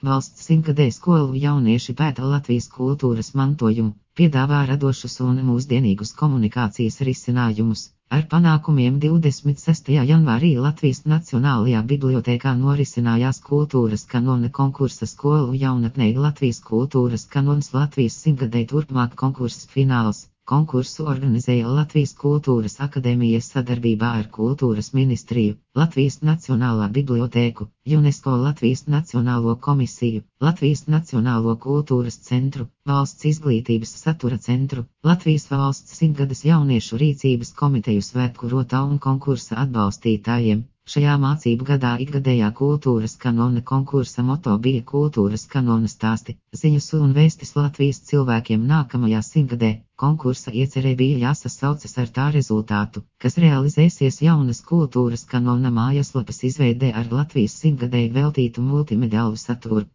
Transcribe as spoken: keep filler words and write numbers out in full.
Valsts simtgadē skolu jaunieši pēta Latvijas kultūras mantojumu, piedāvā radošus un mūsdienīgus komunikācijas risinājumus. Ar panākumiem divdesmit sestajā janvārī Latvijas Nacionālajā bibliotēkā norisinājās kultūras kanona konkursa skolu jaunatnei Latvijas kultūras kanons Latvijas simtgadē turpmāk konkurss fināls. Konkursu organizēja Latvijas Kultūras akadēmija sadarbībā ar Kultūras ministriju, Latvijas Nacionālā bibliotēku, UNESCO Latvijas Nacionālo komisiju, Latvijas Nacionālo kultūras centru, Valsts izglītības satura centru, Latvijas valsts simtgades jauniešu rīcības komiteju svētku rotā un konkursa atbalstītājiem. Šajā mācību gadā ikgadējā kultūras kanona konkursa moto bija kultūras kanona stāsti, ziņas un vēstis Latvijas cilvēkiem nākamajā simtgadē. Konkursa iecerē bija jāsasaucas ar tā rezultātu, kas realizēsies jaunas kultūras kanona mājaslapas izveidē ar Latvijas simtgadēji veltītu multimediālu saturu.